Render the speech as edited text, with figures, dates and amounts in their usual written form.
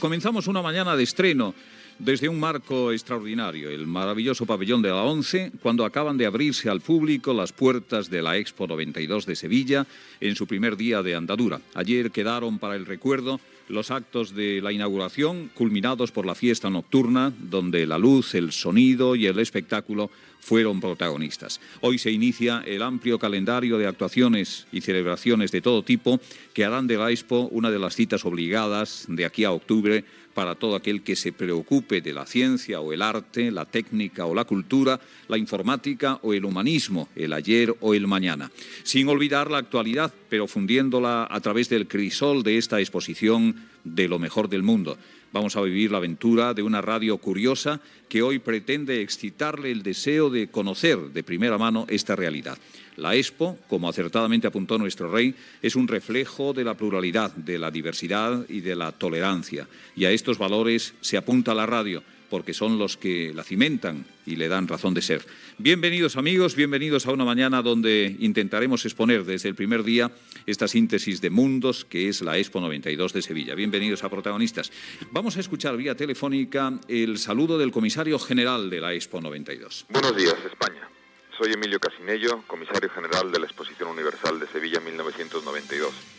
Comenzamos una mañana de estreno desde un marco extraordinario, el maravilloso pabellón de la ONCE, cuando acaban de abrirse al público las puertas de la Expo 92 de Sevilla en su primer día de andadura. Ayer quedaron para el recuerdo los actos de la inauguración, culminados por la fiesta nocturna, donde la luz, el sonido y el espectáculo fueron protagonistas. Hoy se inicia el amplio calendario de actuaciones y celebraciones de todo tipo que harán de la Expo una de las citas obligadas de aquí a octubre para todo aquel que se preocupe de la ciencia o el arte, la técnica o la cultura, la informática o el humanismo, el ayer o el mañana. Sin olvidar la actualidad, pero fundiéndola a través del crisol de esta exposición de lo mejor del mundo. Vamos a vivir la aventura de una radio curiosa que hoy pretende excitarle el deseo de conocer de primera mano esta realidad. La Expo, como acertadamente apuntó nuestro rey, es un reflejo de la pluralidad, de la diversidad y de la tolerancia. Y a estos valores se apunta la radio, porque son los que la cimentan y le dan razón de ser. Bienvenidos amigos, bienvenidos a una mañana donde intentaremos exponer desde el primer día esta síntesis de mundos que es la Expo 92 de Sevilla. Bienvenidos a protagonistas. Vamos a escuchar vía telefónica el saludo del comisario general de la Expo 92. Buenos días, España. Soy Emilio Casinello, comisario general de la Exposición Universal de Sevilla 1992.